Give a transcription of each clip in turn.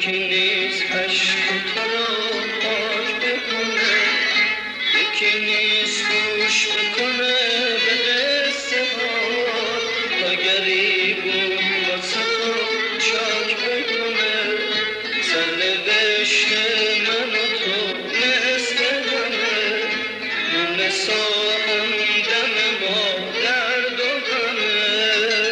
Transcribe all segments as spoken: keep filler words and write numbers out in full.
یکی نیست عشق تو را پاک بکنه، یکی نیست گوش بکنه به قصه ها، اگری واسه تو چاک بکنه. سرنوشت من و تو مثل همه، نون ساهم دم ما درد و غمه.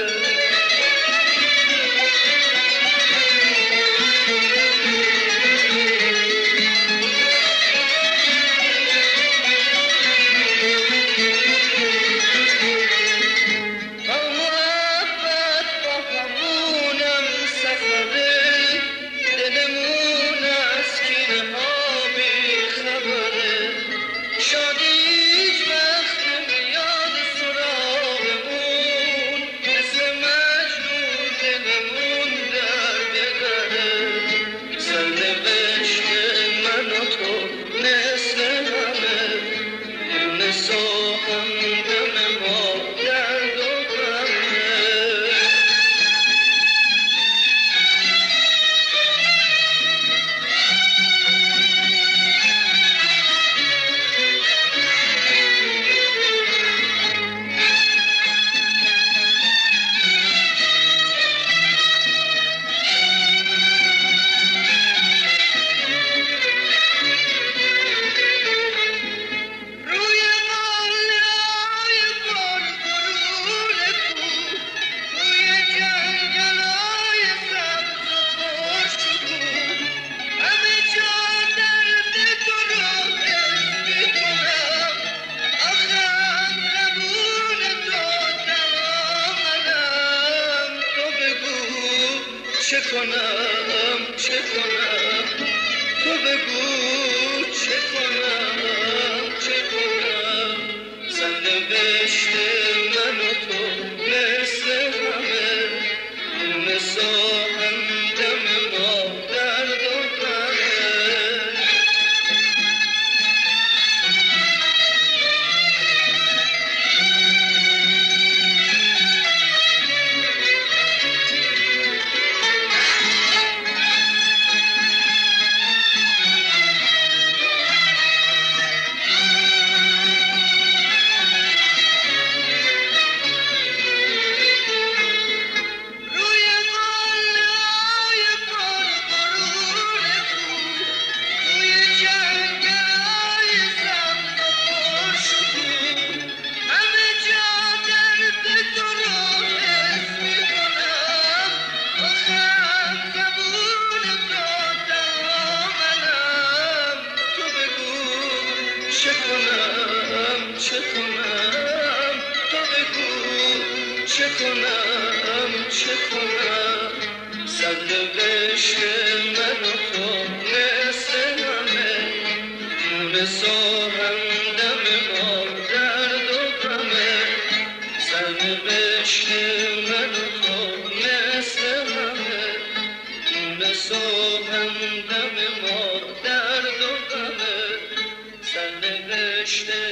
چه کنم چه کنم تو بگو چه کنم چه کنم. سرنوشت من و تو مثل همه، نون ساهم دم ما درد و غمه. چه کنم چه کنم تو بگو چه کنم چه کنم. سرنوشت من و تو مثل همه، نون ساهم دم ما درد و غمه. سرنوشت من و تو مثل همه، نون ساهم دم ما درد و غمه. سرنوشت